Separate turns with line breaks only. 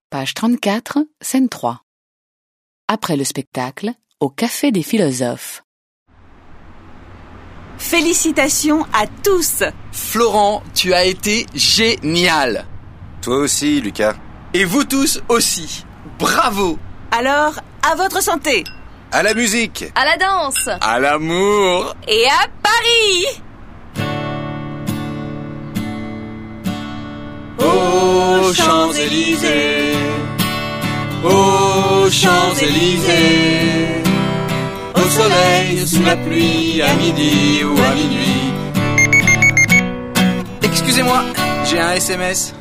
Page 34, scène 3. Après le spectacle, au Café des Philosophes.
Félicitations à tous!
Florent, tu as été génial!
Toi aussi, Lucas.
Et vous tous aussi! Bravo!
Alors, à votre santé!
À la musique!
À la danse!
À l'amour!
Et à Paris!
Aux Champs-Élysées! Aux Champs-Élysées! Au soleil, sous la pluie, à midi ou à minuit. Excusez-moi, j'ai un SMS.